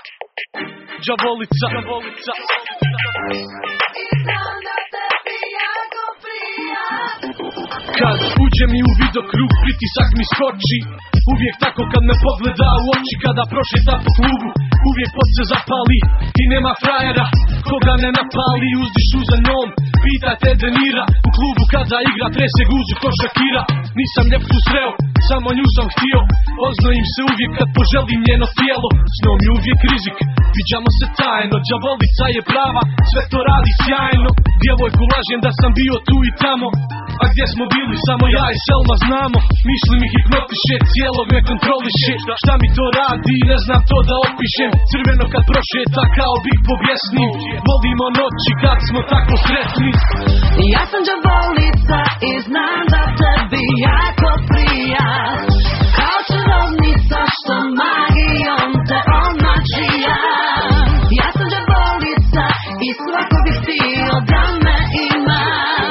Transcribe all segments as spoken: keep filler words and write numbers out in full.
Đavolica, Đavolica. Kad uđe mi u vidokrug, pritisak mi skoči. Uvijek tako kad me pogleda u oči, kada prošeta po klubu. Uvijek pod se zapali i nema frajera koga ne napali. Uzdišu za njom, pita te Denira. U klubu kada igra trese guzu ko Shakira. Nisam ljepku sreo, samo nju sam htio. Oznojim se uvijek kad poželim njeno tijelo. S njom je uvijek rizik, viđamo se tajno. Đavolica je prava, sve to radi sjajno. Djevojku lažem da sam bio tu i tamo, a gdje smo bili samo ja i Selma znamo. Mislim mi hipnotiše, cijelog me kontroliše. Šta mi to radi, ne znam to da opišem. Crveno kad prošeta kao bih pobjesnim. Volimo noći kad smo tako sretni. Ja sam Đavolica i znam da tebi jako prija. Kao čarovnica što magijom te omačija. Ja sam Đavolica i svako bi htio da me ima.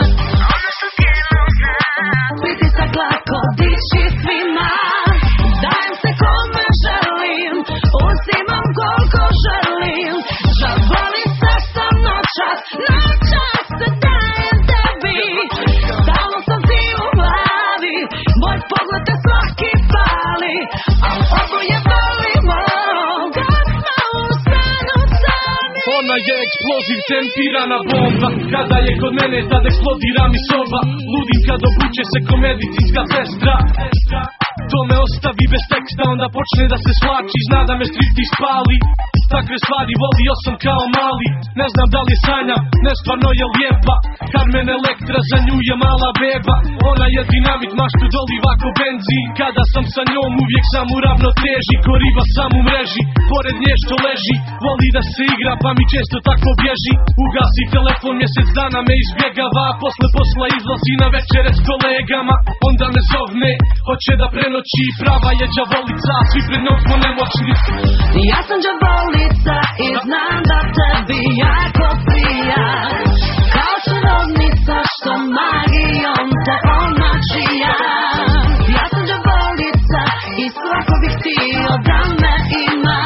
Pritisak lako dići svima. Dajem se kome želim, uzimam koliko želim. Đavolica sam noćas, noćas se dajem tebi. Stalno sam ti u glavi, moj pogled te svaki pali. A oboje volimo kad smo u stanu sami. Ona je eksploziv, tempirana bomba. Kada je kod mene tad eksplodira mi soba. Ludim kad obuče se ko medicinska sestra. To me ostavi bez teksta, onda počne da se svlači. Zna da me stripti spali. Takve stvari volio sam kao mali. Ne znam da li je sanjam, nestvarno je lijepa. Carmen Electra, za nju je mala beba. Ona je dinamit, maštu doliva ko benzin. Kada sam sa njom uvijek sam u ravnoteži. Ko riba sam u mreži, pored nje što leži. Voli da se igra pa mi često tako bježi. Ugasi telefon, mjesec dana me izbjegava. Posle posla izlazi na večere s kolegama. Onda me zovne, hoće da prenoći. Prava je Đavolica, svi pred njom smo nemoćni. Ja sam Đavolica i znam da tebi jako prija. Kao čarovnica što magijom te omačija. Ja sam Đavolica i svako bi htio da me ima.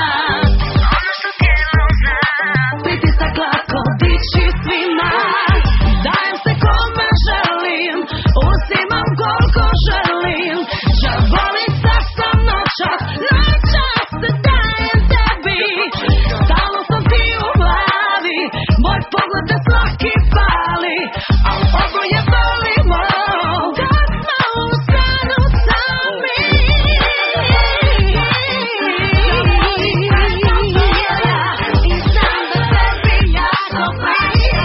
Pritisak lako dići svima. Dajem se kome želim, uzimam koliko želim. Đavolica sam noćas, noćas se dajem tebi. Stalno sam ti u glavi, moj pogled te svaki pali. A oboje volimo kad smo u stanu sami. I znam da tebi jako prija.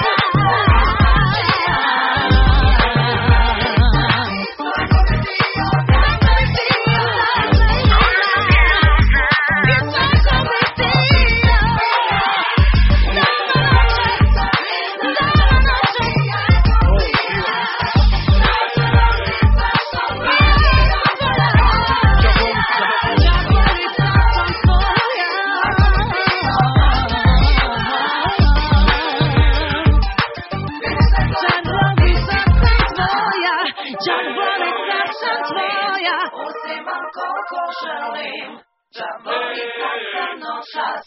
Đavolica sam tvoja, uzimam koliko želim. Đavolica sam noćas.